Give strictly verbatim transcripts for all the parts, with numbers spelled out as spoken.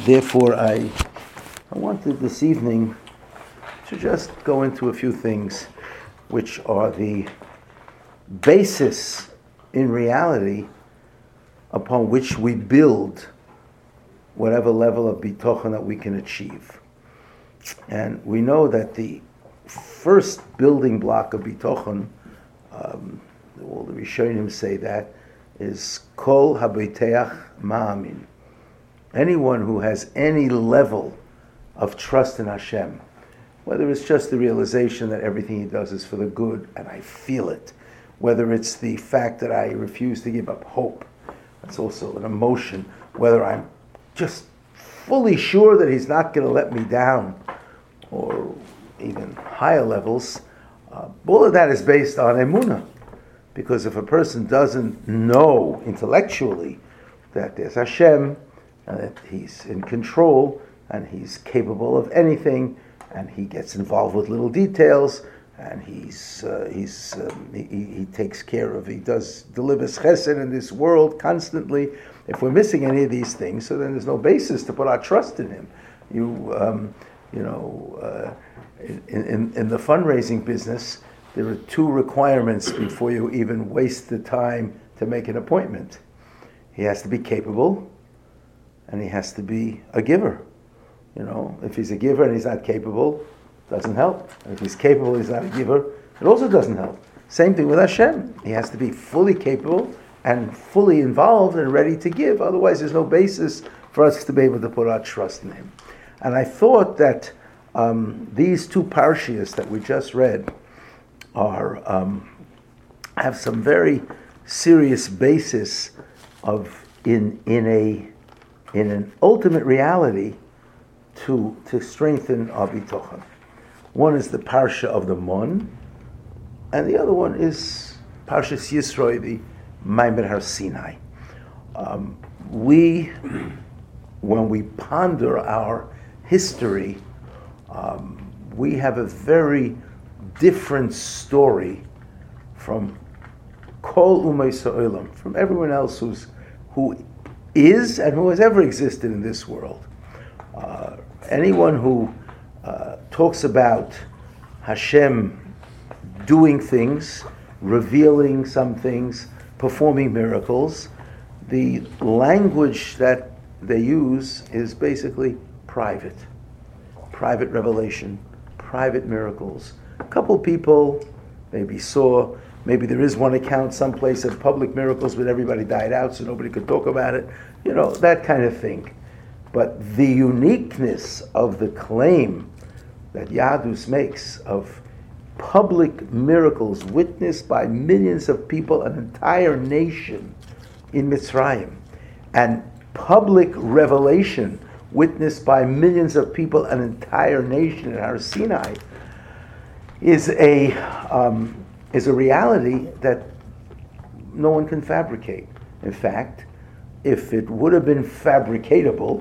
therefore, I, I wanted this evening to just go into a few things which are the basis in reality upon which we build whatever level of bitochen that we can achieve. And we know that the first building block of bitochen, um, all the Rishonim say that, is kol habeiteach ma'amin. Anyone who has any level of trust in Hashem, whether it's just the realization that everything he does is for the good and I feel it, whether it's the fact that I refuse to give up hope, that's also an emotion, whether I'm just fully sure that he's not going to let me down, or even higher levels, uh, all of that is based on emunah. Because if a person doesn't know intellectually that there's Hashem, and that he's in control, and he's capable of anything, and he gets involved with little details, and he's uh, he's um, he, he takes care of, he does delivers chesed in this world constantly. If we're missing any of these things, so then there's no basis to put our trust in him. You um, you know, uh, in, in in the fundraising business, there are two requirements before you even waste the time to make an appointment. He has to be capable, and he has to be a giver. You know, if he's a giver and he's not capable, doesn't help. And if he's capable, he's not a giver, it also doesn't help. Same thing with Hashem. He has to be fully capable and fully involved and ready to give. Otherwise, there's no basis for us to be able to put our trust in him. And I thought that um, these two parshias that we just read are um, have some very serious basis of in in a in an ultimate reality to to strengthen our bitochen. One is the parsha of the Mon, and the other one is Parshas Yisro, the Maimed Har Sinai. Um, we, when we ponder our history, um, we have a very different story from Kol Umay Sa'olam, from everyone else who's who is and who has ever existed in this world. Uh, anyone who uh, talks about Hashem doing things, revealing some things, performing miracles, the language that they use is basically private. Private revelation, private miracles. A couple people maybe saw, maybe there is one account someplace of public miracles, but everybody died out so nobody could talk about it. You know, that kind of thing. But the uniqueness of the claim that Yadus makes of public miracles witnessed by millions of people, an entire nation in Mitzrayim, and public revelation witnessed by millions of people, an entire nation in Har Sinai, is a um, is a reality that no one can fabricate. In fact, if it would have been fabricatable,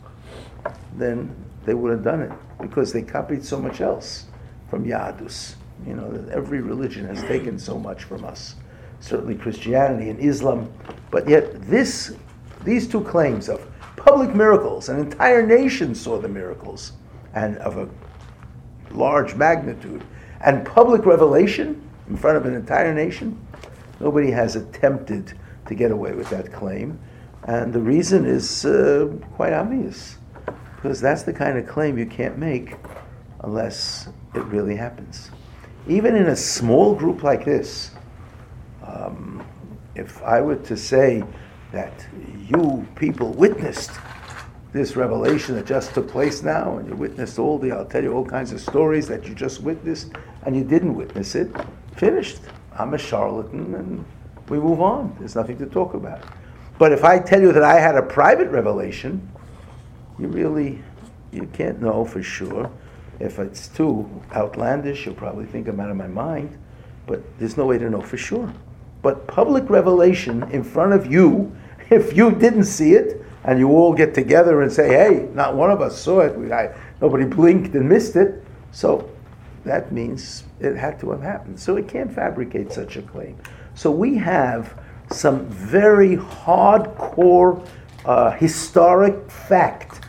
then they would have done it, because they copied so much else from Yadus. You know, that every religion has taken so much from us. Certainly Christianity and Islam, but yet this, these two claims of public miracles, an entire nation saw the miracles, and of a large magnitude, and public revelation in front of an entire nation, nobody has attempted to get away with that claim. And the reason is uh, quite obvious, because that's the kind of claim you can't make unless it really happens. Even in a small group like this, um, if I were to say that you people witnessed this revelation that just took place now, and you witnessed all the, I'll tell you all kinds of stories that you just witnessed, and you didn't witness it, finished. I'm a charlatan, and we move on. There's nothing to talk about. But if I tell you that I had a private revelation, you really, you can't know for sure. If it's too outlandish, you'll probably think I'm out of my mind, but there's no way to know for sure. But public revelation in front of you, if you didn't see it, and you all get together and say, hey, not one of us saw it, we, I, nobody blinked and missed it, so that means it had to have happened. So it can't fabricate such a claim. So we have some very hardcore uh, historic fact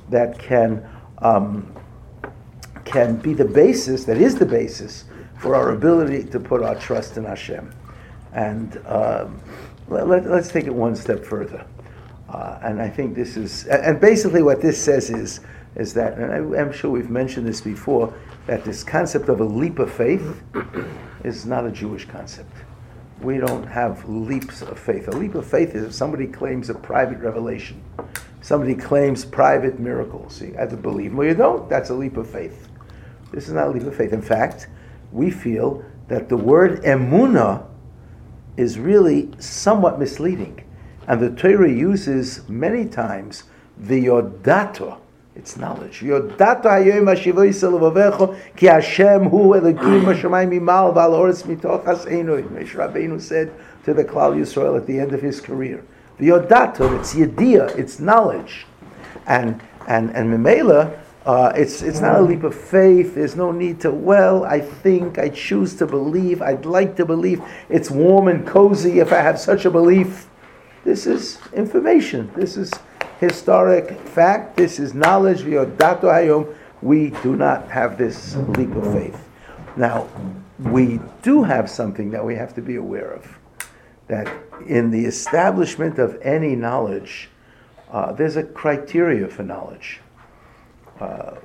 that can um, can be the basis, that is the basis for our ability to put our trust in Hashem. And um, let, let, let's take it one step further. Uh, and I think this is, and basically what this says is, is that, and I, I'm sure we've mentioned this before, that this concept of a leap of faith is not a Jewish concept. We don't have leaps of faith. A leap of faith is if somebody claims a private revelation. Somebody claims private miracles. You either believe them or you don't. That's a leap of faith. This is not a leap of faith. In fact, we feel that the word emunah is really somewhat misleading. And the Torah uses many times the yodato, it's knowledge. Yodato hayom hashivoyis levavecho ki Hashem hu elokim b'shamayim mimal v'al ha'oretz mitoch haseinu. Moshe Rabbeinu said to the Klal Yisrael at the end of his career. The yodato, it's yediyah, it's knowledge. And and and memela, uh, it's it's not a leap of faith. There's no need to, well, I think, I choose to believe, I'd like to believe. It's warm and cozy if I have such a belief. This is information. This is historic fact. This is knowledge. V'yodato hayom. We do not have this leap of faith. Now, we do have something that we have to be aware of. That in the establishment of any knowledge, uh, there's a criteria for knowledge. Uh,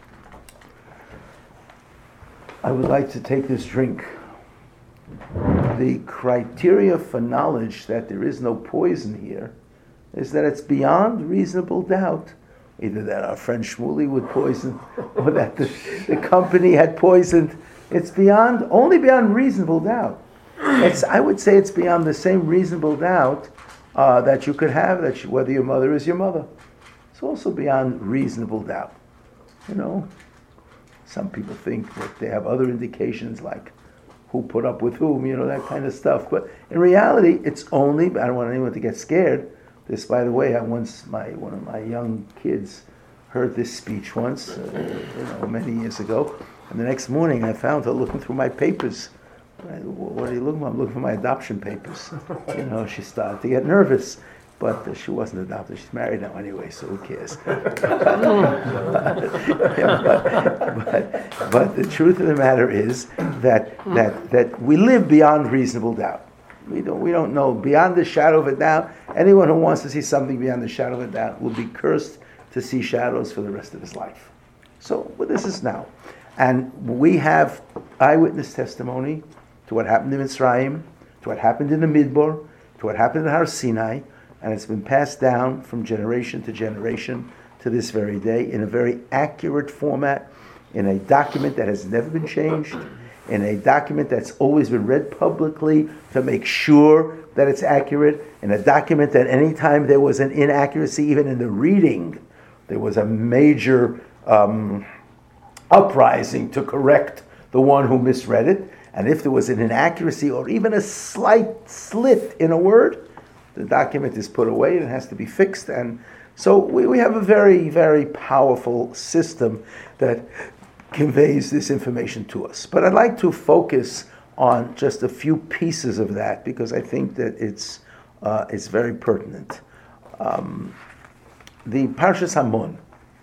I would like to take this drink. The criteria for knowledge that there is no poison here is that it's beyond reasonable doubt, either that our friend Shmuley would poison or that the, the company had poisoned. It's beyond, only beyond reasonable doubt. It's, I would say it's beyond the same reasonable doubt uh, that you could have, that you, whether your mother is your mother. It's also beyond reasonable doubt. You know, some people think that they have other indications like who put up with whom, you know, that kind of stuff. But in reality, it's only, I don't want anyone to get scared. This, by the way, I once, my one of my young kids heard this speech once, uh, you know, many years ago. And the next morning I found her looking through my papers. I, what are you looking for? I'm looking for my adoption papers. You know, she started to get nervous. But uh, she wasn't adopted. She's married now anyway, so who cares? but, but, but the truth of the matter is that that that we live beyond reasonable doubt. We don't we don't know beyond the shadow of a doubt. Anyone who wants to see something beyond the shadow of a doubt will be cursed to see shadows for the rest of his life. So well, this is now, and we have eyewitness testimony to what happened in Mitzrayim, to what happened in the Midbar, to what happened in Har Sinai. And it's been passed down from generation to generation to this very day in a very accurate format, in a document that has never been changed, in a document that's always been read publicly to make sure that it's accurate, in a document that any time there was an inaccuracy, even in the reading, there was a major um, uprising to correct the one who misread it. And if there was an inaccuracy or even a slight slit in a word, the document is put away and it has to be fixed. And so we, we have a very, very powerful system that conveys this information to us. But I'd like to focus on just a few pieces of that because I think that it's uh, it's very pertinent. Um, the Parshas Hamon.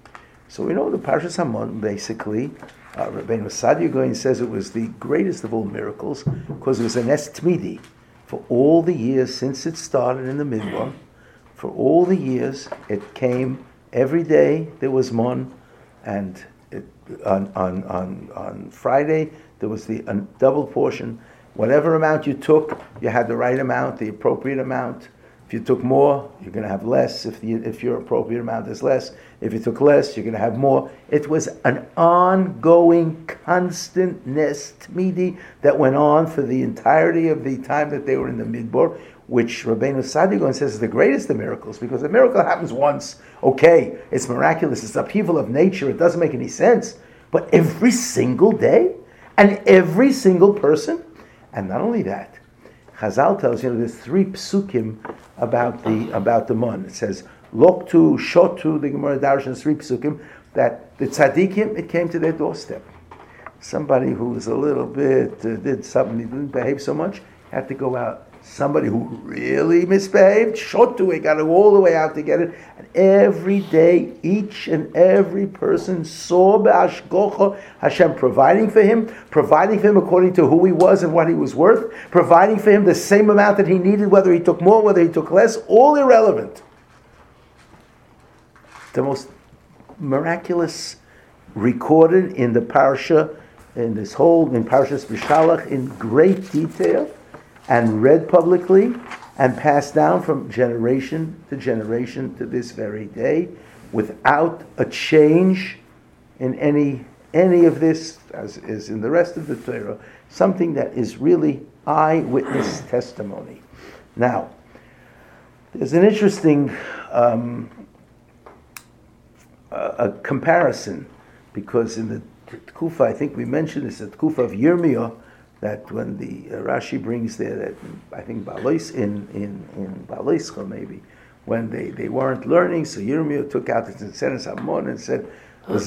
So we know the Parshas Hamon, basically, uh, Rabbeinu Sadia Gaon says it was the greatest of all miracles because it was an Nes Tmidi. For all the years since it started in the Midbar, for all the years it came every day. There was mon, and it, on on on on Friday there was the a double portion. Whatever amount you took, you had the right amount, the appropriate amount. If you took more, you're going to have less. If the, if your appropriate amount is less, if you took less, you're going to have more. It was an ongoing, constant Nes Tmidi that went on for the entirety of the time that they were in the Midbar, which Rabbeinu Sadia Gaon says is the greatest of miracles, because a miracle happens once. Okay, it's miraculous. It's upheaval of nature. It doesn't make any sense. But every single day, and every single person, and not only that, Chazal tells you know there's three psukim about the about the mon. It says loktu shotu, the Gemara Darshan, three psukim that the tzaddikim, it came to their doorstep. Somebody who was a little bit uh, did something, he didn't behave so much, had to go out somebody who really misbehaved, shotu, he got to go all the way out to get it. And every day, each and every person saw b'hashgocha Hashem providing for him, providing for him according to who he was and what he was worth, providing for him the same amount that he needed, whether he took more, whether he took less, all irrelevant. The most miraculous recorded in the parsha, in this whole, in Parshas B'Shalach, in great detail, and read publicly, and passed down from generation to generation to this very day, without a change in any any of this, as is in the rest of the Torah, something that is really eyewitness testimony. Now, there's an interesting um, a, a comparison, because in the Tkufa, I think we mentioned this, the Tkufa of Yirmiyah, that when the uh, Rashi brings there, that I think Balois, in in in Baloischa maybe, when they, they weren't learning, so Yirmiyah took out the Tzeres Hamon and said, "This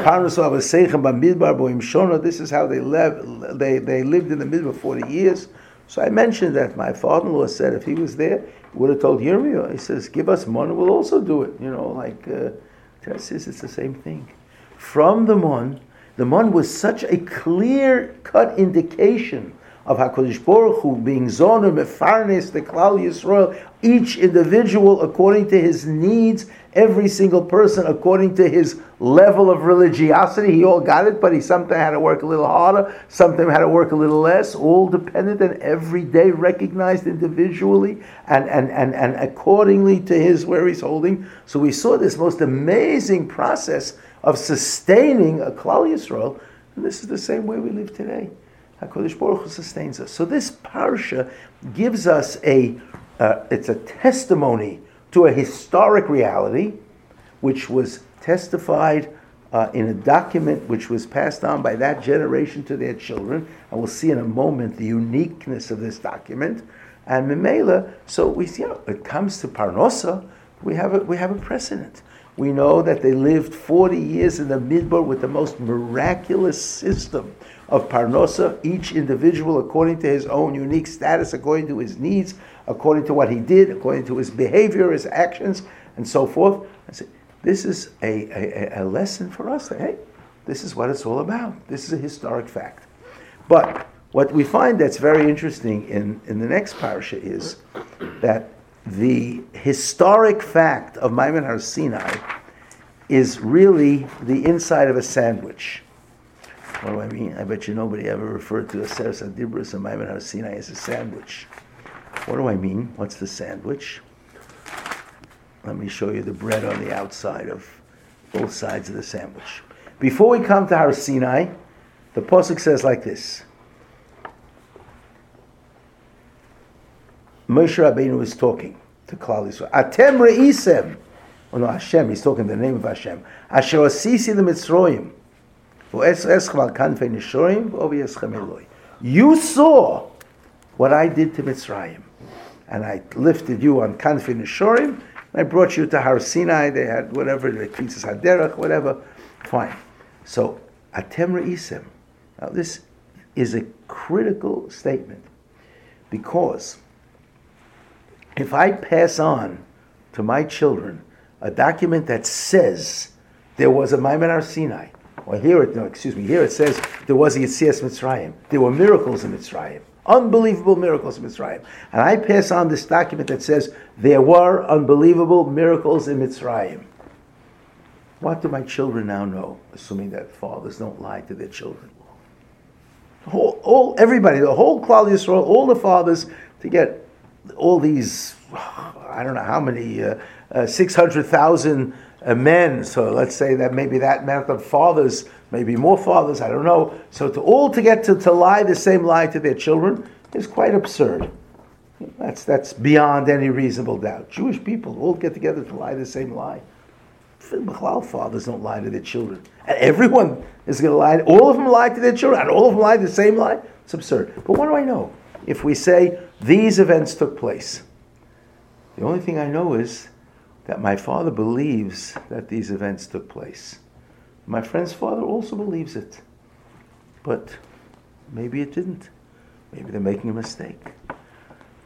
is how they lived. They they lived in the Midbar forty years." So I mentioned that my father-in-law said if he was there, he would have told Yirmiyah. He says, "Give us mon, we'll also do it." You know, like uh, says it's the same thing. From the mon. The mon was such a clear-cut indication of HaKadosh Baruch Hu being Zoner Mefarnes, the Klal Yisrael, each individual according to his needs, every single person according to his level of religiosity. He all got it, but he sometimes had to work a little harder, sometimes had to work a little less, all dependent and every day recognized individually and, and, and, and accordingly to his where he's holding. So we saw this most amazing process of sustaining a Klal Yisrael, and this is the same way we live today. HaKadosh Baruch Hu sustains us. So this parsha gives us a, uh, it's a testimony to a historic reality, which was testified uh, in a document which was passed on by that generation to their children, and we'll see in a moment the uniqueness of this document. And Memela, so we see, you know, it comes to Parnosa, we have a, we have a precedent. We know that they lived forty years in the Midbar with the most miraculous system of Parnosa, each individual according to his own unique status, according to his needs, according to what he did, according to his behavior, his actions, and so forth. I say, this is a, a, a lesson for us that, hey, this is what it's all about. This is a historic fact. But what we find that's very interesting in, in the next parasha is that the historic fact of Maimon Har Sinai is really the inside of a sandwich. What do I mean? I bet you nobody ever referred to a Seres HaDibros and Maimon Har Sinai as a sandwich. What do I mean? What's the sandwich? Let me show you the bread on the outside of both sides of the sandwich. Before we come to Har Sinai, the Pasuk says like this. Moshe Rabbeinu is talking to Klal Yisrael. Atem re'isem. Oh no, Hashem, he's talking the name of Hashem. Asher osisi l'mitzroyim. V'eschem al kanfei nishorim v'ovi eschem Eloi. You saw what I did to Mitzrayim. And I lifted you on kanfei nishorim, and I brought you to Har Sinai. They had whatever, the Kitzas Haderach, whatever. Fine. So, Atem re'isem. Now this is a critical statement. Because if I pass on to my children a document that says there was a Maimon Har Sinai, or here it, no, excuse me, here it says there was a Yetzias Mitzrayim, there were miracles in Mitzrayim, unbelievable miracles in Mitzrayim, and I pass on this document that says there were unbelievable miracles in Mitzrayim. What do my children now know, assuming that fathers don't lie to their children? All, all everybody, the whole Klal Yisrael, all the fathers, to get all these, I don't know how many, uh, uh, six hundred thousand uh, men, so let's say that maybe that amount of fathers, maybe more fathers, I don't know. So to all to get to, to lie the same lie to their children is quite absurd. That's that's beyond any reasonable doubt. Jewish people all get together to lie the same lie. B'chlal fathers don't lie to their children. And everyone is going to lie. All of them lie to their children, and all of them lie the same lie. It's absurd. But what do I know? If we say these events took place, the only thing I know is that my father believes that these events took place. My friend's father also believes it. But maybe it didn't. Maybe they're making a mistake.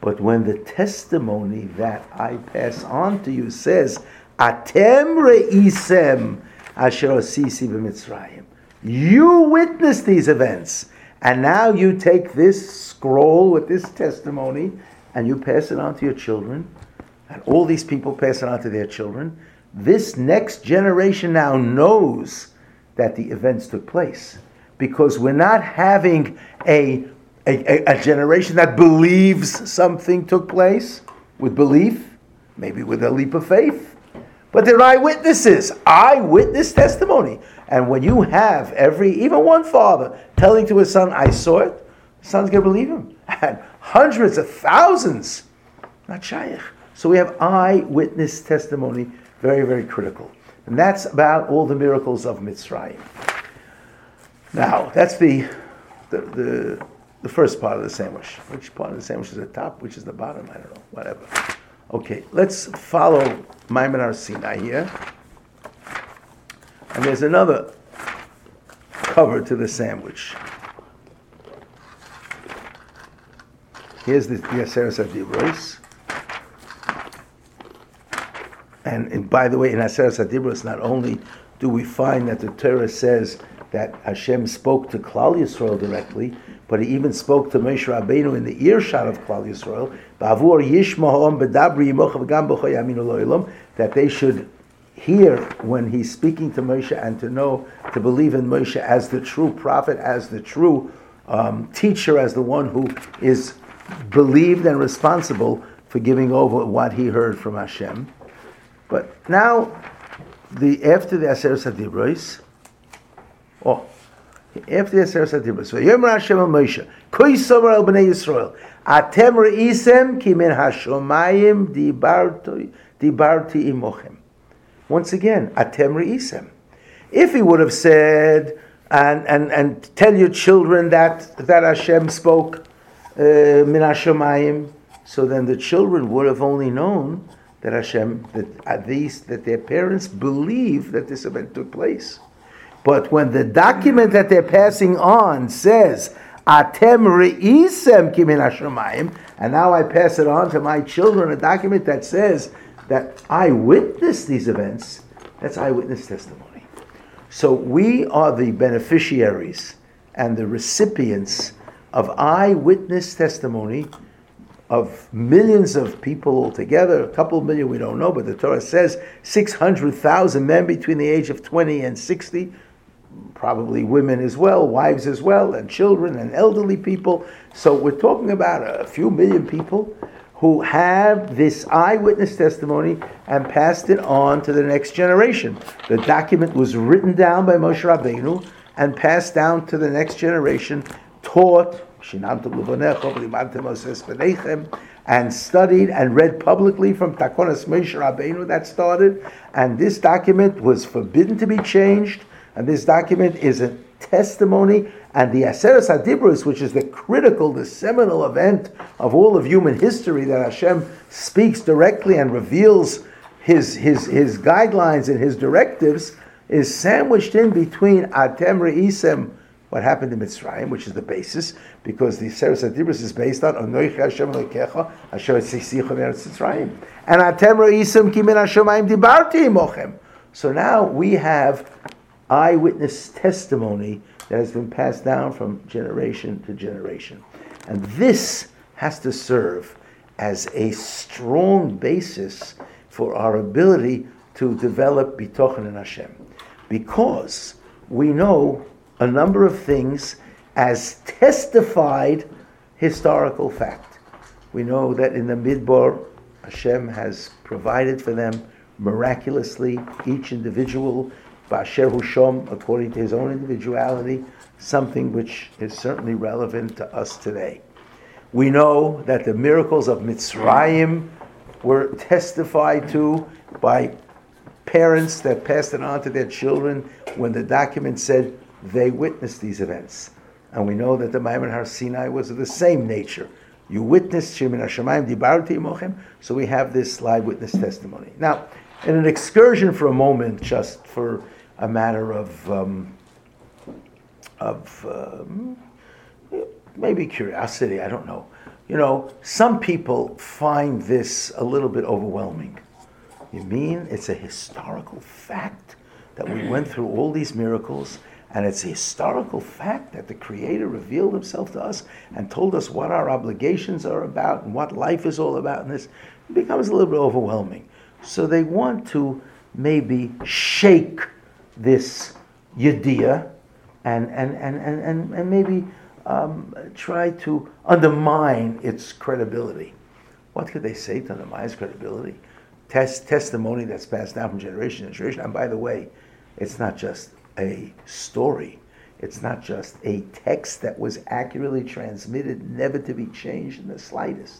But when the testimony that I pass on to you says, Atem re'isem asher osisi b'Mitzrayim, you witness these events, and now you take this scroll with this testimony and you pass it on to your children, and all these people pass it on to their children. This next generation now knows that the events took place, because we're not having a, a, a generation that believes something took place with belief, maybe with a leap of faith, but they're eyewitnesses, eyewitness testimony. And when you have every, even one father telling to his son, I saw it, the son's going to believe him. And hundreds of thousands, not shaykh. So we have eyewitness testimony, very, very critical. And that's about all the miracles of Mitzrayim. Now, that's the, the the the first part of the sandwich. Which part of the sandwich is the top, which is the bottom? I don't know, whatever. Okay, let's follow Maimon Har Sinai here. And there's another cover to the sandwich. Here's the Aseret HaDibros. And, and by the way, in Aseret HaDibros, not only do we find that the Torah says that Hashem spoke to Klal Yisrael directly, but He even spoke to Moshe Rabbeinu in the earshot of Klal Yisrael, Ba'avur yishmahom b'dabri yimocha v'gam b'cho yaminu lo olam, that they should hear when He's speaking to Moshe, and to know, to believe in Moshe as the true prophet, as the true um, teacher, as the one who is believed and responsible for giving over what he heard from Hashem. But now, the after the Aseret HaDibros, oh, after the Aseret HaDibros, Vayomer Hashem el Moshe, Koi somer el bnei Yisrael, Atem re'isem ki min hashomayim dibarti dibarti imochem. Once again, Atem re'isem. If he would have said, and and and tell your children that that Hashem spoke uh, min hashomayim, so then the children would have only known that Hashem, that at least that their parents believe that this event took place. But when the document that they're passing on says, Atem re'isem ki min hashomayim, and now I pass it on to my children, a document that says that I witnessed these events, that's eyewitness testimony. So we are the beneficiaries and the recipients of eyewitness testimony of millions of people altogether, a couple million we don't know, but the Torah says six hundred thousand men between the age of twenty and sixty, probably women as well, wives as well, and children and elderly people. So we're talking about a few million people who have this eyewitness testimony and passed it on to the next generation. The document was written down by Moshe Rabbeinu and passed down to the next generation, taught, and studied and read publicly from Takonas Moshe Rabbeinu that started. And this document was forbidden to be changed. And this document is a testimony. And the Aseret HaDibros, which is the critical, the seminal event of all of human history, that Hashem speaks directly and reveals his his his guidelines and his directives, is sandwiched in between Atem re'isem, what happened in Mitzrayim, which is the basis, because the Aseret HaDibros is based on Anochi Hashem Elokecha Asher Tzisicha Me'eretz Mitzrayim, and Atem re'isem ki min hashomayim dibarti imochem. So now we have eyewitness testimony that has been passed down from generation to generation. And this has to serve as a strong basis for our ability to develop bitochen in Hashem. Because we know a number of things as testified historical fact. We know that in the Midbar, Hashem has provided for them miraculously, each individual, Ba'asher hu shom, according to his own individuality, something which is certainly relevant to us today. We know that the miracles of Mitzrayim were testified to by parents that passed it on to their children when the document said they witnessed these events. And we know that the Maimon Har Sinai was of the same nature. You witnessed Shemin HaShamayim Dibarti Imochem, so we have this live witness testimony. Now, in an excursion for a moment, just for a matter of um, of um, maybe curiosity, I don't know. you know, some people find this a little bit overwhelming. You mean it's a historical fact that we went through all these miracles, and it's a historical fact that the Creator revealed Himself to us and told us what our obligations are about and what life is all about in this? It becomes a little bit overwhelming. So they want to maybe shake this yediyah and, and, and, and, and, and maybe um, try to undermine its credibility. What could they say to undermine its credibility? Test, testimony that's passed down from generation to generation. And by the way, it's not just a story. It's not just a text that was accurately transmitted, never to be changed in the slightest.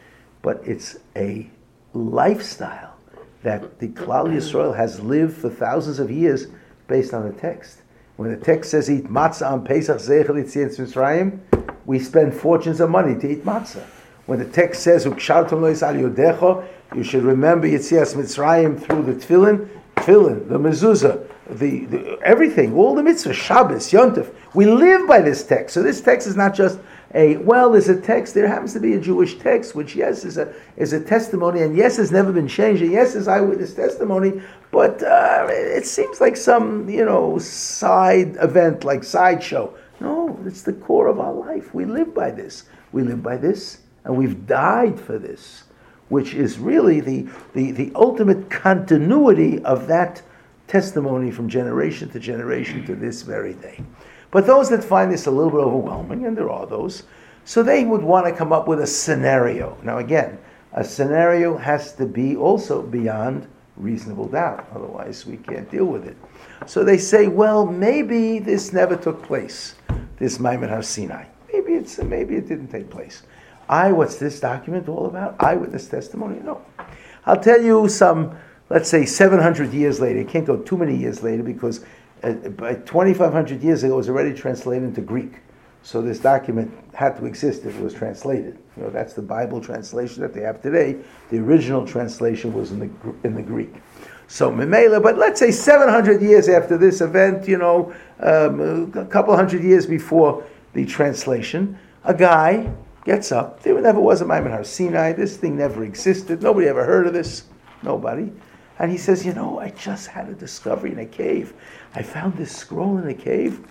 But it's a lifestyle that the Klal Yisrael has lived for thousands of years based on the text. When the text says, eat matzah on Pesach Zeichel Yetzias Mitzrayim, we spend fortunes of money to eat matzah. When the text says, Ukshartum lo yisal yodecho, you should remember Yetzias Mitzrayim through the tefillin, tefillin, the mezuzah, the, the everything, all the mitzvahs, Shabbos, Yontif. We live by this text. So this text is not just a, well, there's a text, there happens to be a Jewish text, which yes, is a is a testimony, and yes, has never been changed, and yes, is eyewitness testimony, but uh, it seems like some, you know, side event, like sideshow. No, it's the core of our life. We live by this. We live by this, and we've died for this, which is really the, the, the ultimate continuity of that testimony from generation to generation to this very day. But those that find this a little bit overwhelming, and there are those, so they would want to come up with a scenario. Now again, a scenario has to be also beyond reasonable doubt, otherwise we can't deal with it. So they say, well, maybe this never took place, this Maimon Har Sinai. Maybe it's maybe it didn't take place. I, what's this document all about? Eyewitness testimony? No. I'll tell you some, let's say seven hundred years later. It can't go too many years later because uh, by twenty-five hundred years ago it was already translated into Greek. So this document had to exist if it was translated. You know, that's the Bible translation that they have today. The original translation was in the in the Greek. So Memela, but let's say seven hundred years after this event, you know, um, a couple hundred years before the translation, a guy gets up. There never was a Maimon Har Sinai. This thing never existed. Nobody ever heard of this. Nobody. And he says, you know, I just had a discovery in a cave. I found this scroll in a cave,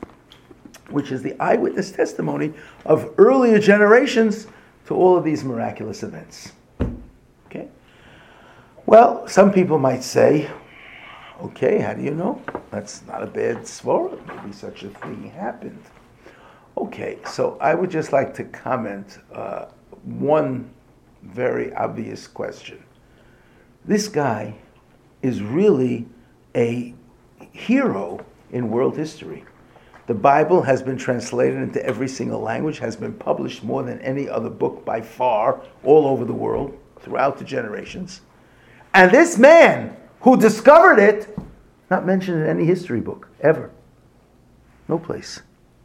which is the eyewitness testimony of earlier generations to all of these miraculous events. Okay? Well, some people might say, okay, how do you know? That's not a bad svara. Maybe such a thing happened. Okay, so I would just like to comment uh, one very obvious question. This guy is really a hero in world history. The Bible has been translated into every single language, has been published more than any other book by far, all over the world, throughout the generations. And this man who discovered it, not mentioned in any history book, ever. No place.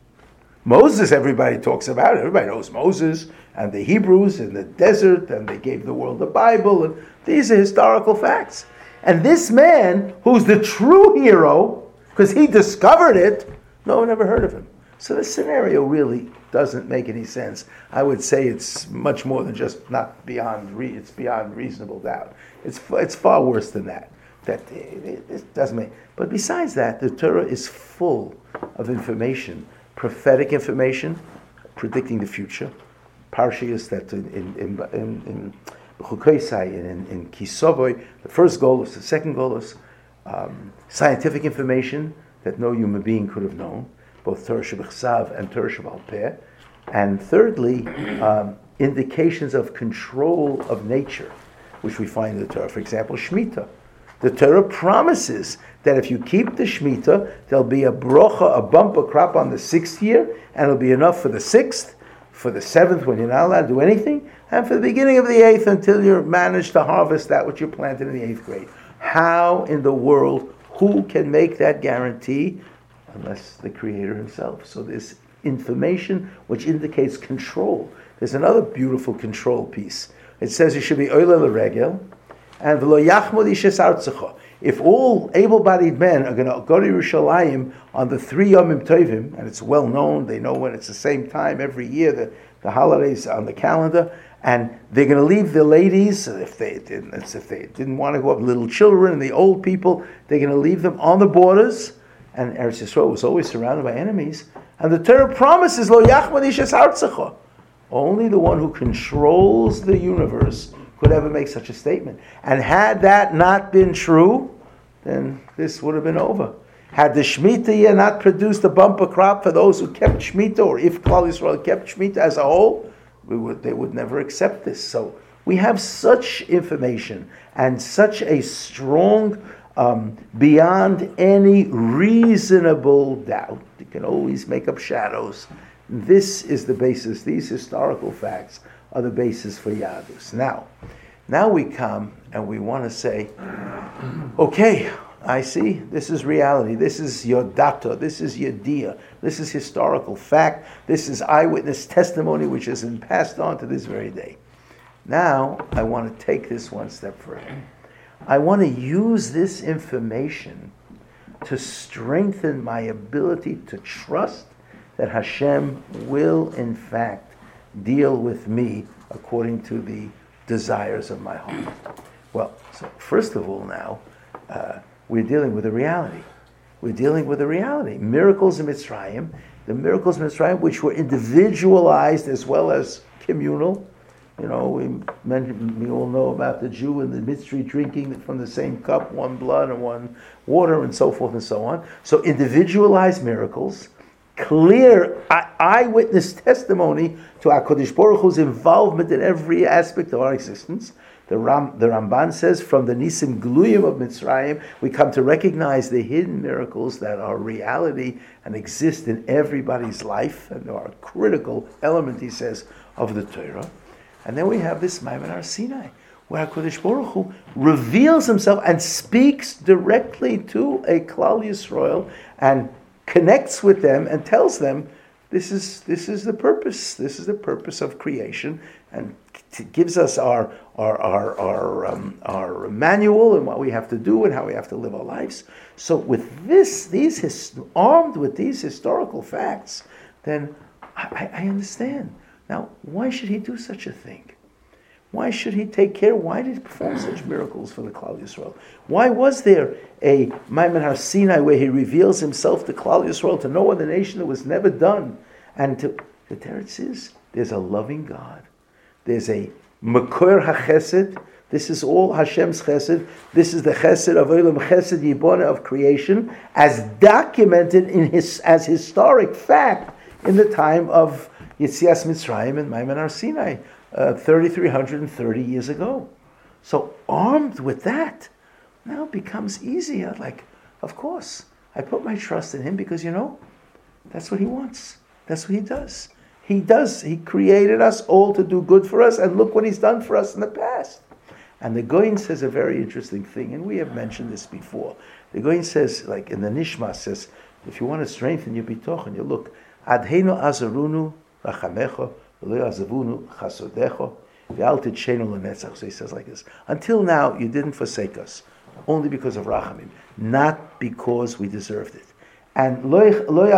Moses, everybody talks about. Everybody knows Moses and the Hebrews in the desert, and they gave the world the Bible, and these are historical facts. And this man, who's the true hero, because he discovered it, no one ever heard of him. So the scenario really doesn't make any sense. I would say it's much more than just not beyond re- it's beyond reasonable doubt. It's it's far worse than that. That it, it doesn't make. But besides that, the Torah is full of information, prophetic information, predicting the future. Parshiyos that in in in, in, in Chukosai and in, in Kisovoy, the first goal is the second goal is um, scientific information that no human being could have known, both Torah Shebechsav and Torah Shebal Peh. And thirdly, um, indications of control of nature, which we find in the Torah. For example, Shemitah. The Torah promises that if you keep the Shemitah, there'll be a brocha, a bumper crop on the sixth year, and it'll be enough for the sixth, for the seventh when you're not allowed to do anything, and for the beginning of the eighth until you manage to harvest that which you planted in the eighth grade. How in the world, who can make that guarantee? Unless the Creator Himself. So there's information which indicates control. There's another beautiful control piece. It says you should be oile l'regel, and v'lo yachmod ishes artzecha. if all able-bodied men are going to go to Yerushalayim on the three Yomim Tovim, and it's well known, they know when it's the same time every year, the, the holidays on the calendar, and they're going to leave the ladies, if they didn't, if they didn't want to go up, little children and the old people, they're going to leave them on the borders, and Eretz Yisrael was always surrounded by enemies, and the Torah promises, Lo Yachmad Ish Es Artzecha. Only the one who controls the universe could ever make such a statement. And had that not been true, then this would have been over. Had the Shemitah year not produced a bumper crop for those who kept Shemitah, or if Klal Yisrael kept Shemitah as a whole, we would, they would never accept this. So we have such information and such a strong, um, beyond any reasonable doubt, you can always make up shadows. This is the basis, these historical facts are the basis for Yadus. Now, now we come and we want to say, okay, I see, this is reality, this is your data, this is your dia, this is historical fact, this is eyewitness testimony which has been passed on to this very day. Now, I want to take this one step further. I want to use this information to strengthen my ability to trust that Hashem will, in fact, deal with me according to the desires of my heart. Well, so first of all now, uh, we're dealing with a reality. We're dealing with a reality. Miracles in Mitzrayim, the miracles in Mitzrayim, which were individualized as well as communal. You know, we mentioned, we all know about the Jew and the Mitzri drinking from the same cup, one blood and one water, and so forth and so on. So individualized miracles, clear eyewitness testimony to HaKadosh Baruch Hu's involvement in every aspect of our existence. The, Ram, the Ramban says, from the Nisim Gluyim of Mitzrayim, we come to recognize the hidden miracles that are reality and exist in everybody's life, and are a critical element, he says, of the Torah. And then we have this Maimon Har Sinai, where HaKadosh Baruch Hu reveals himself and speaks directly to a Klal Yisrael and connects with them and tells them, this is this is the purpose. This is the purpose of creation, and t- gives us our our our our, um, our manual and what we have to do and how we have to live our lives. So with this, these his, armed with these historical facts, then I, I understand. Now, why should he do such a thing? Why should he take care? Why did he perform such miracles for the Klal Yisrael? Why was there a Maimon Har Sinai where he reveals himself to Klal Yisrael, to no other nation that was never done? And to, the teretz is, there's a loving God. There's a Makor HaChesed. This is all Hashem's Chesed. This is the Chesed of Olam Chesed Yibonah of creation, as documented in his as historic fact in the time of Yetzias Mitzrayim and Maimon Har Sinai, uh, three thousand three hundred thirty years ago. So armed with that, now it becomes easier. Like, of course, I put my trust in him because, you know, that's what he wants. That's what he does. He does. He created us all to do good for us, and look what he's done for us in the past. And the Goyin says a very interesting thing, and we have mentioned this before. The Goyin says, like in the Nishma, says, if you want to strengthen your bitochen, you look, Adheinu azarunu rachamecha, v'lo yazavunu chasodecha, v'al titshenu l'netzach. So he says like this, until now you didn't forsake us, only because of rachamim, not because we deserved it. And lo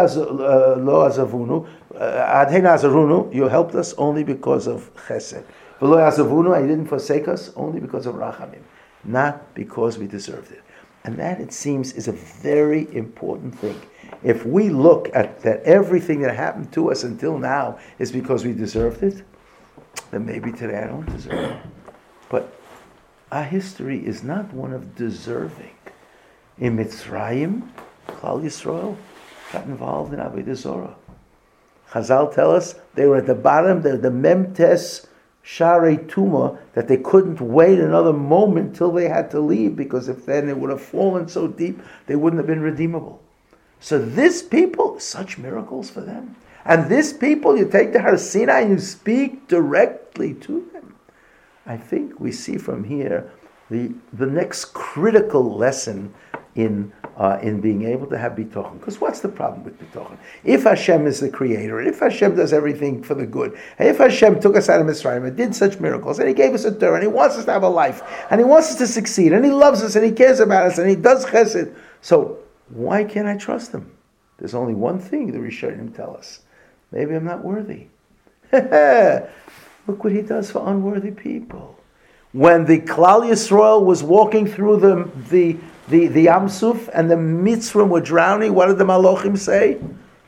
azavunu, adheinu azarunu, you helped us only because of chesed. V'lo yazavunu, and you didn't forsake us, only because of rachamim, not because we deserved it. And that, it seems, is a very important thing. If we look at that everything that happened to us until now is because we deserved it, then maybe today I don't deserve it. But our history is not one of deserving. In Mitzrayim, Klal Yisrael got involved in Avodah Zorah. Chazal tell us they were at the bottom, they're the Memtes Sharei Tuma, that they couldn't wait another moment till they had to leave, because if then they would have fallen so deep, they wouldn't have been redeemable. So this people, such miracles for them. And this people, you take the Har Sinai and you speak directly to them. I think we see from here the, the next critical lesson in uh, in being able to have bitochen. Because what's the problem with bitochen? If Hashem is the creator, and if Hashem does everything for the good, and if Hashem took us out of Mitzrayim and did such miracles, and He gave us a Torah, and He wants us to have a life, and He wants us to succeed, and He loves us, and He cares about us, and He does chesed, so why can't I trust Him? There's only one thing the Rishonim tell us. Maybe I'm not worthy. Look what He does for unworthy people. When the Klal Yisrael was walking through the the the, the Yam Suf and the Mitzrim were drowning, what did the Malachim say?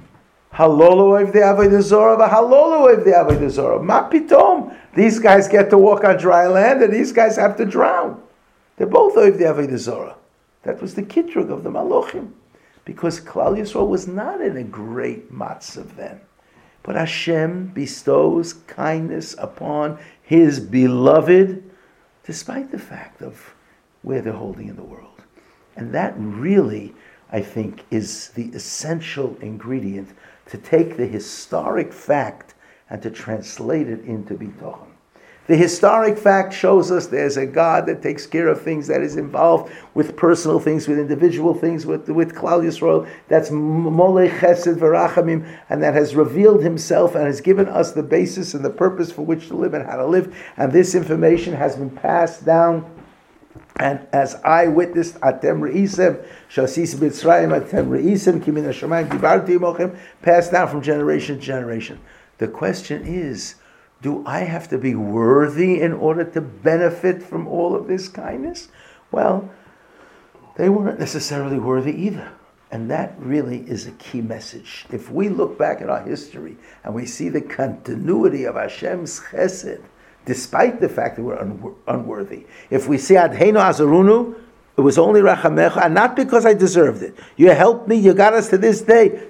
Halolu oiv the Avodah Zorah, v'halolu oiv the Avodah Zorah. Ma pitom. These guys get to walk on dry land, and these guys have to drown. They're both oiv the Avodah Zorah. That was the kitrug of the Malachim, because Klal Yisrael was not in a great matzav then. But Hashem bestows kindness upon His beloved, despite the fact of where they're holding in the world. And that really, I think, is the essential ingredient to take the historic fact and to translate it into bitochen. The historic fact shows us there's a God that takes care of things, that is involved with personal things, with individual things, with, with Klal Yisrael, that's Molech Chesed V'Rachamim, and that has revealed Himself and has given us the basis and the purpose for which to live and how to live. And this information has been passed down. And as I witnessed, Atem Re'isem, Shasis B'Tzrayim, Atem Re'isem, Kimin HaShamayim, Dibarti Mochem, passed down from generation to generation. The question is, do I have to be worthy in order to benefit from all of this kindness? Well, they weren't necessarily worthy either. And that really is a key message. If we look back at our history and we see the continuity of Hashem's chesed, despite the fact that we're un- unworthy. If we see Adheinu Azarunu, it was only Rachamecha, and not because I deserved it. You helped me, you got us to this day.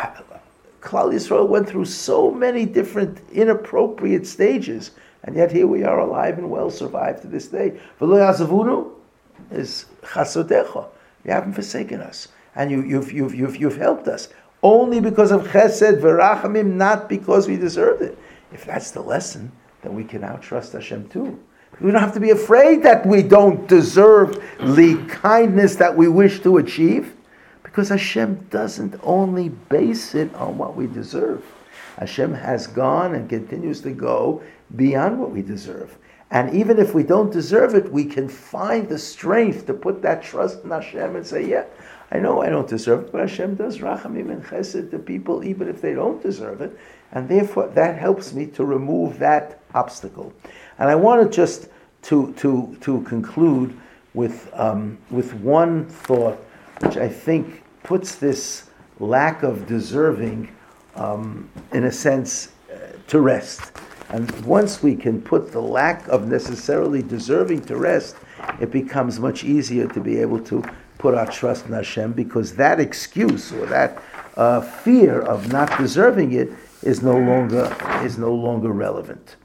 Klal Yisrael went through so many different inappropriate stages, and yet here we are alive and well, survived to this day. V'lo yazavunu is chasodecha. You haven't forsaken us, and you, you've, you've, you've, you've helped us. Only because of chesed v'rachamim, not because we deserved it. If that's the lesson, then we can now trust Hashem too. We don't have to be afraid that we don't deserve the kindness that we wish to achieve, because Hashem doesn't only base it on what we deserve. Hashem has gone and continues to go beyond what we deserve. And even if we don't deserve it, we can find the strength to put that trust in Hashem and say, yeah, I know I don't deserve it, but Hashem does rachamim and chesed to people even if they don't deserve it. And therefore that helps me to remove that obstacle. And I want to just to to to conclude with um, with one thought, which I think puts this lack of deserving, um, in a sense, uh, to rest. And once we can put the lack of necessarily deserving to rest, it becomes much easier to be able to put our trust in Hashem, because that excuse or that uh, fear of not deserving it is no longer is no longer relevant.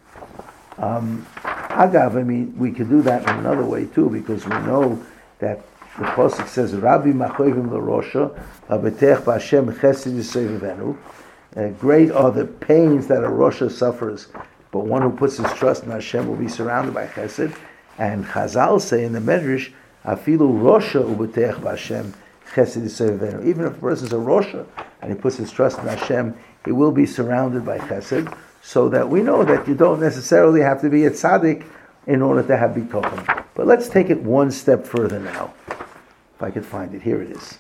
Um, Agav, I mean, we could do that in another way too, because we know that the pasuk says, "Rabbi Machoivim LaRosha, Abetech B'Hashem Chesed Yisevenu." Great are the pains that a Rosha suffers, but one who puts his trust in Hashem will be surrounded by Chesed. And Chazal say in the Medrash, "Afilu Rosha Ubetech B'Hashem Chesed Yisevenu." Even if a person is a Rosha and he puts his trust in Hashem, he will be surrounded by Chesed. So that we know that you don't necessarily have to be a tzaddik in order to have bitochen. But let's take it one step further now. If I could find it, here it is.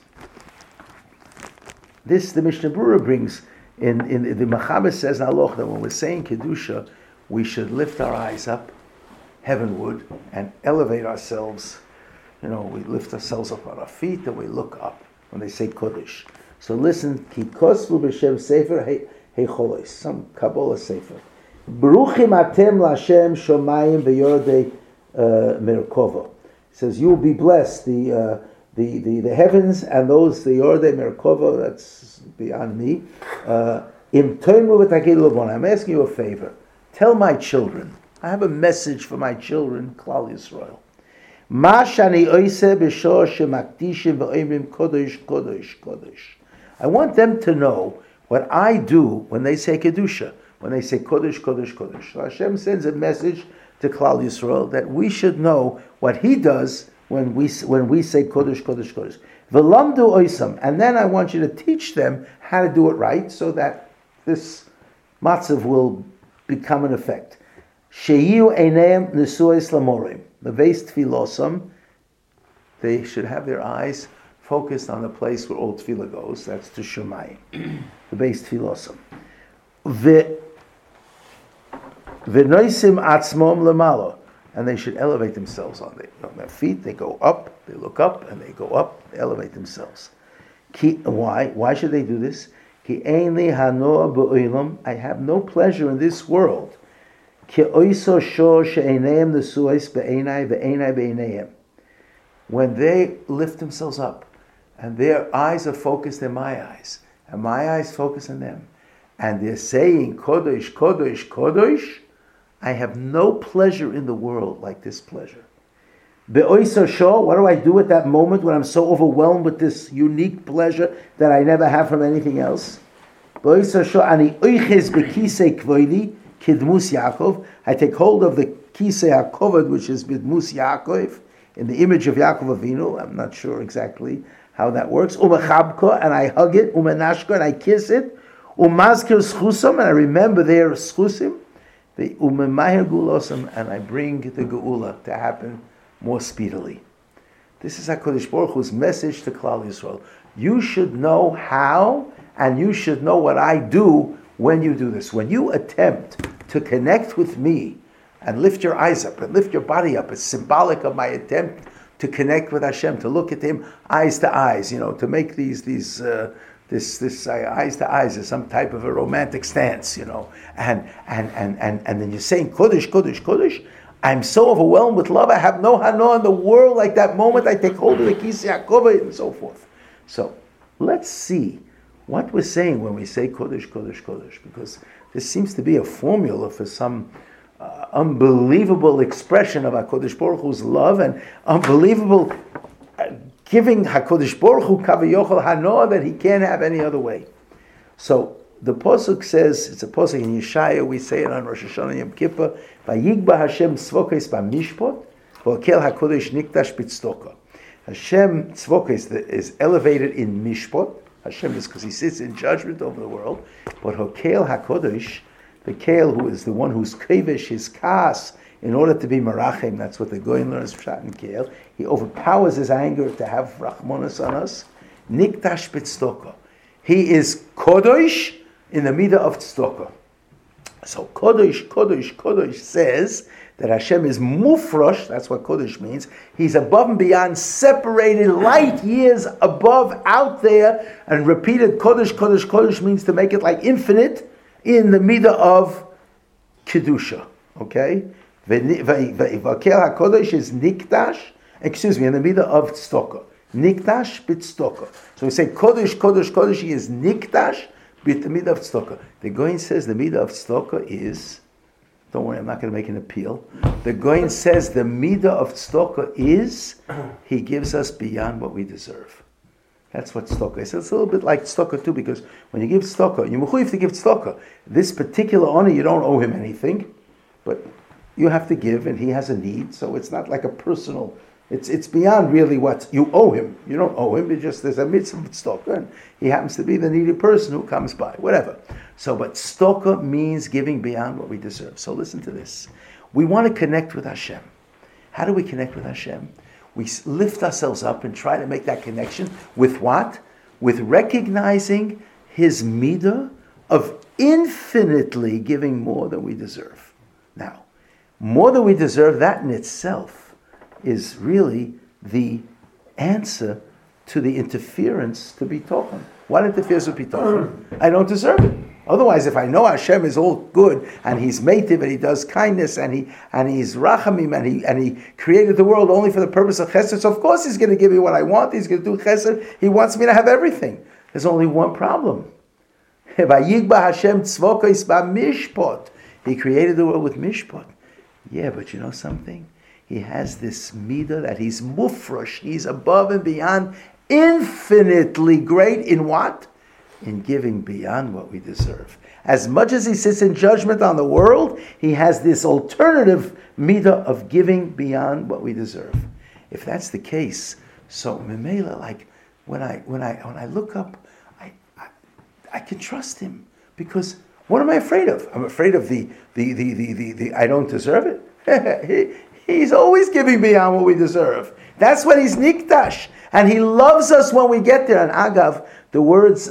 This the Mishnah Berurah brings in, in the Machaber says in Halacha that when we're saying Kedusha, we should lift our eyes up heavenward and elevate ourselves. You know, we lift ourselves up on our feet and we look up when they say Kodesh. So listen, Ki Kosvu B'Shem Sefer Hey Cholos, some Kabbalah Sefer. Baruchim atem l'Hashem shomayim v'yordei merkova. It says, you will be blessed, the, uh, the, the, the heavens and those, the yordei merkova, that's beyond me. Im toimu v'takidu l'von. I'm asking you a favor. Tell my children, I have a message for my children, Klal Yisrael. Ma shani oise b'shor shemakdishim v'oimrim kodesh, kodesh, kodesh. I want them to know what I do when they say Kedusha, when they say Kodesh, Kodesh, Kodesh. So Hashem sends a message to Klal Yisrael that we should know what He does when we when we say Kodesh, Kodesh, Kodesh. V'lamdu oisam, and then I want you to teach them how to do it right, so that this matzav will become an effect. Sheyu eineim nesuos lamorim, the veis tefilosam. They should have their eyes focused on the place where all tefillah goes. That's to Shemayim, the veis tefilosam. V'noisim atzmom lemalo. And they should elevate themselves on, the, on their feet. They go up, they look up, and they go up, they elevate themselves. Ki, why? Why should they do this? Ki einli hanoa b'oilam. I have no pleasure in this world. Ki oiso sho she'eineim nesuos be'einai ve'einai be'einayim. When they lift themselves up, and their eyes are focused in my eyes, and my eyes focus on them, and they're saying, Kodesh, Kodesh, Kodesh, I have no pleasure in the world like this pleasure. Be'oiso sho, what do I do at that moment when I'm so overwhelmed with this unique pleasure that I never have from anything else? Be'oiso sho, ani oiches bekisei kvoidi, kidmus Yaakov. I take hold of the kisei hakovod, which is bidmus Yaakov, in the image of Yaakov Avinu. I'm not sure exactly how that works. Umechabko, and I hug it. Umenashko, and I kiss it. Umazkir schusam, and I remember their schusim. The umemahir gulosam, and I bring the geula to happen more speedily. This is HaKadosh Baruch Hu's message to Klal Yisrael. You should know how, and you should know what I do when you do this. When you attempt to connect with me and lift your eyes up and lift your body up, it's symbolic of my attempt to connect with Hashem, to look at Him eyes to eyes, you know, to make these these. Uh, This, this uh, eyes to eyes is some type of a romantic stance, you know, and and and and and then you're saying Kodesh, Kodesh, Kodesh. I'm so overwhelmed with love. I have no hana in the world. Like that moment, I take hold of the kisei hakovod and so forth. So let's see what we're saying when we say Kodesh, Kodesh, Kodesh, because this seems to be a formula for some uh, unbelievable expression of HaKadosh Baruch Hu's love and unbelievable. Uh, Giving HaKadosh Baruch Hu kavayochel hanoah that He can't have any other way. So the pasuk says, it's a pasuk in Yeshaya, we say it on Rosh Hashanah Yom Kippur, Vayigba Hashem tzvokos b'mishpot, v'okel HaKadosh nikdash b'tzedakah. Hashem tzvokos is elevated in mishpot. Hashem is because He sits in judgment over the world. But Hokel HaKadosh, the Kel who is the one who's kavish, his kas, in order to be Merachem, that's what the Goyin learns Pshat and Kel. He overpowers his anger to have Rachmanos on us. Nikdash b'tzedakah. He is Kodesh in the midah of tzedakah. So Kodesh, Kodesh, Kodesh says that Hashem is mufrosh, that's what Kodesh means. He's above and beyond, separated light years above, out there, and repeated Kodesh, Kodesh, Kodesh means to make it like infinite in the midah of Kedusha. Okay? Vakel HaKodesh is Nikdash, excuse me, in the midah of tzedakah. Nikdash b'tzedakah. So we say Kodesh, Kodesh, Kodesh, He is Nikdash b't the midah of tzedakah. The Goyin says the midah of tzedakah is, don't worry, I'm not going to make an appeal. The Goyin says the midah of tzedakah is, He gives us beyond what we deserve. That's what tzedakah is. It's a little bit like tzedakah too, because when you give tzedakah, you're mechuyev to give tzedakah. This particular honor, you don't owe him anything, but you have to give, and he has a need, so it's not like a personal, it's it's beyond really what you owe him. You don't owe him, it's just there's a mitzvah of tzedakah, and he happens to be the needy person who comes by, whatever. So, but tzedakah means giving beyond what we deserve. So listen to this. We want to connect with Hashem. How do we connect with Hashem? We lift ourselves up and try to make that connection with what? With recognizing His midah of infinitely giving more than we deserve. Now, more than we deserve, that in itself is really the answer to the interference to bitochen. What interferes with bitochen? I don't deserve it. Otherwise, if I know Hashem is all good and He's meitiv and He does kindness and He and He's rachamim and He and He created the world only for the purpose of chesed, so of course He's going to give me what I want. He's going to do chesed. He wants me to have everything. There's only one problem. Vayigba Hashem tzvokos b'mishpot. He created the world with mishpot. Yeah, but you know something? He has this midah that He's mufrosh. He's above and beyond, infinitely great in what? In giving beyond what we deserve. As much as He sits in judgment on the world, He has this alternative midah of giving beyond what we deserve. if that's the case, so Memela, like when I when I when I look up, I, I I can trust him, because what am I afraid of? I'm afraid of the the the the the, the I don't deserve it. he, he's always giving beyond what we deserve. That's when he's nikdash, and he loves us when we get there. And agav, the words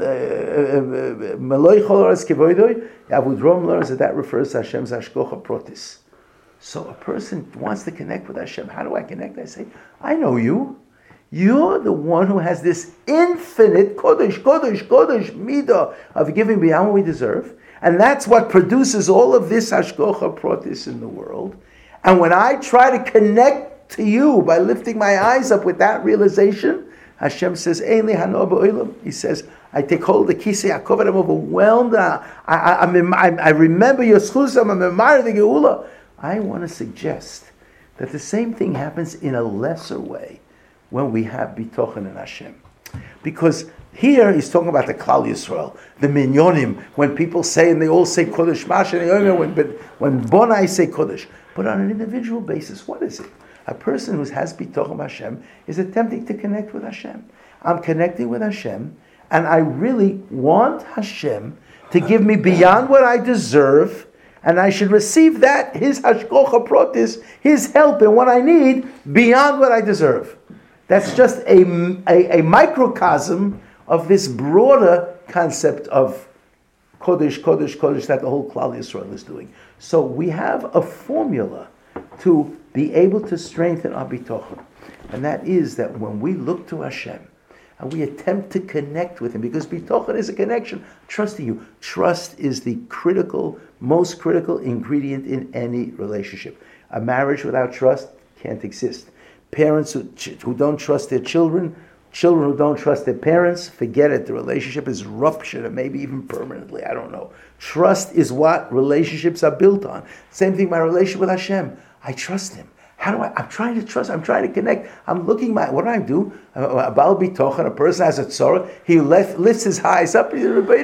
Meloi choloras kivoidoi, Avudrom learns that that refers to Hashem's hashkocha protis. So a person wants to connect with Hashem. How do I connect? I say, I know you. You're the one who has this infinite kodesh, kodesh, kodesh midah of giving beyond what we deserve. And that's what produces all of this hashkocha protis in the world. And when I try to connect to you by lifting my eyes up with that realization, Hashem says, Ein li hano ba'olam. He says, I take hold of the kisei hakavod. I'm overwhelmed. I, I, I, I remember your schus. I'm a memar the geula. I want to suggest that the same thing happens in a lesser way when we have bitochen in Hashem. Because here he's talking about the Klal Yisrael, the minyonim, when people say, and they all say Kodesh Mashen, when, but when Bonai say Kodesh. But on an individual basis, what is it? A person who has bitochen Hashem is attempting to connect with Hashem. I'm connecting with Hashem, and I really want Hashem to give me beyond what I deserve, and I should receive that, his hashkocha protis, his help in what I need, beyond what I deserve. That's just a, a, a microcosm of this broader concept of Kodesh, Kodesh, Kodesh that the whole Klal Yisrael is doing. So we have a formula to be able to strengthen our bitochen. And that is that when we look to Hashem, and we attempt to connect with Him, because bitochen is a connection, trusting you. Trust is the critical, most critical ingredient in any relationship. A marriage without trust can't exist. Parents who, who don't trust their children, children who don't trust their parents, forget it. The relationship is ruptured, and maybe even permanently. I don't know. Trust is what relationships are built on. Same thing, my relationship with Hashem. I trust Him. How do I? I'm trying to trust. I'm trying to connect. I'm looking. My what do I do? A Baal Bitochen, a person has a tzorah. He left, lifts his eyes up.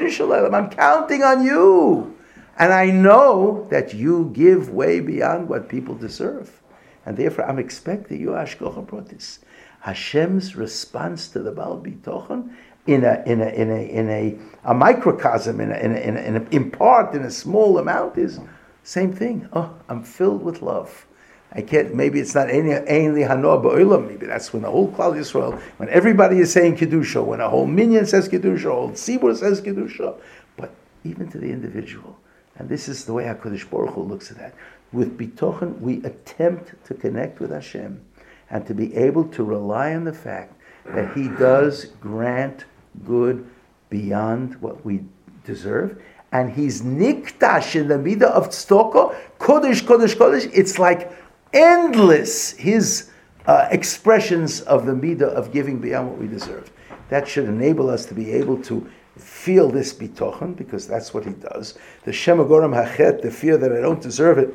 I'm counting on you, and I know that you give way beyond what people deserve, and therefore I'm expecting you hashkocha protis. Hashem's response to the Baal Bitochen in a in a in a in a, a microcosm in a, in a, in, a, in, a, in part in a small amount is same thing. Oh, I'm filled with love. I can't, maybe it's not Einli Hanoah Ba'olam, maybe that's when the whole Klal Yisrael, when everybody is saying Kedusha, when a whole minyan says Kedusha, a whole Tzibur says Kedusha, but even to the individual. And this is the way HaKadosh Baruch Hu looks at that. With Bitochen, we attempt to connect with Hashem and to be able to rely on the fact that He does grant good beyond what we deserve. And He's nikdash in the midah of tzedakah, Kodesh, Kodesh, Kodesh. It's like endless, his uh, expressions of the midah of giving beyond what we deserve. That should enable us to be able to feel this bitochen, because that's what he does. The shema goram hachet, the fear that I don't deserve it,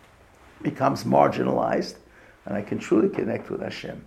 becomes marginalized, and I can truly connect with Hashem.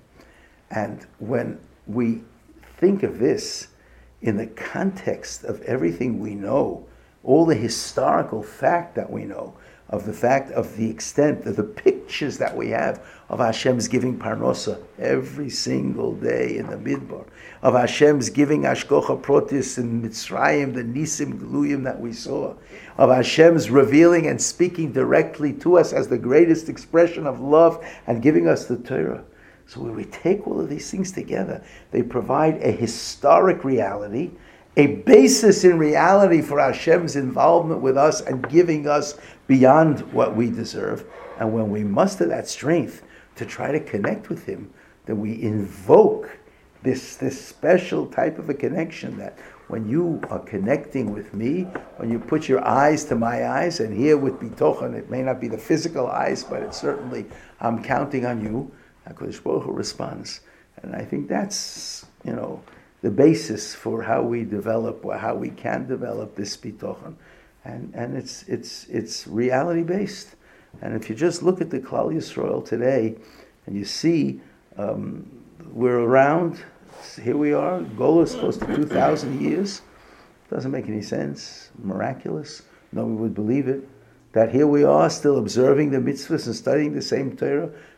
And when we think of this in the context of everything we know, all the historical fact that we know, of the fact of the extent of the pictures that we have of Hashem's giving parnosa every single day in the midbar, of Hashem's giving hashkocha protis in Mitzrayim, the nisim gluyim that we saw, of Hashem's revealing and speaking directly to us as the greatest expression of love and giving us the Torah. So when we take all of these things together, they provide a historic reality, a basis in reality for Hashem's involvement with us and giving us beyond what we deserve. And when we muster that strength to try to connect with Him, then we invoke this, this special type of a connection that when you are connecting with me, when you put your eyes to my eyes, and here with bitochen, it may not be the physical eyes, but it's certainly, I'm counting on you, HaKadosh Baruch Hu responds. And I think that's, you know, the basis for how we develop, or how we can develop this bitochen, and and it's it's it's reality based. And if you just look at the Klal Yisrael today, and you see um, we're around, here we are, Golus close to two thousand years. Doesn't make any sense. Miraculous. No one would believe it. That here we are still observing the mitzvahs and studying the same Torah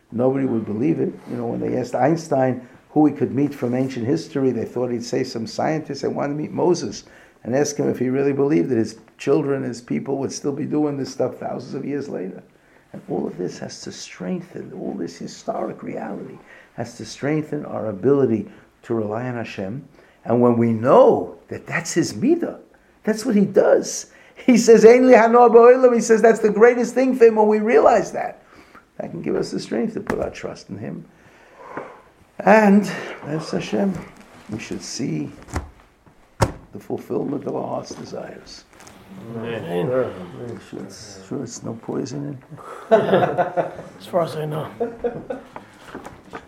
nobody would believe it. You know, when they asked Einstein who he could meet from ancient history, they thought he'd say some scientist. They wanted to meet Moses and ask him if he really believed that his children, his people would still be doing this stuff thousands of years later. And all of this has to strengthen, all this historic reality has to strengthen our ability to rely on Hashem. And when we know that that's his midah, that's what he does. He says, Ein li hanoah ba'olam. He says that's the greatest thing for him when we realize that. That can give us the strength to put our trust in him. And, that's Hashem, we should see the fulfillment of our heart's desires. Amen. Sure, it's, sure it's no poison in it. As far as I know.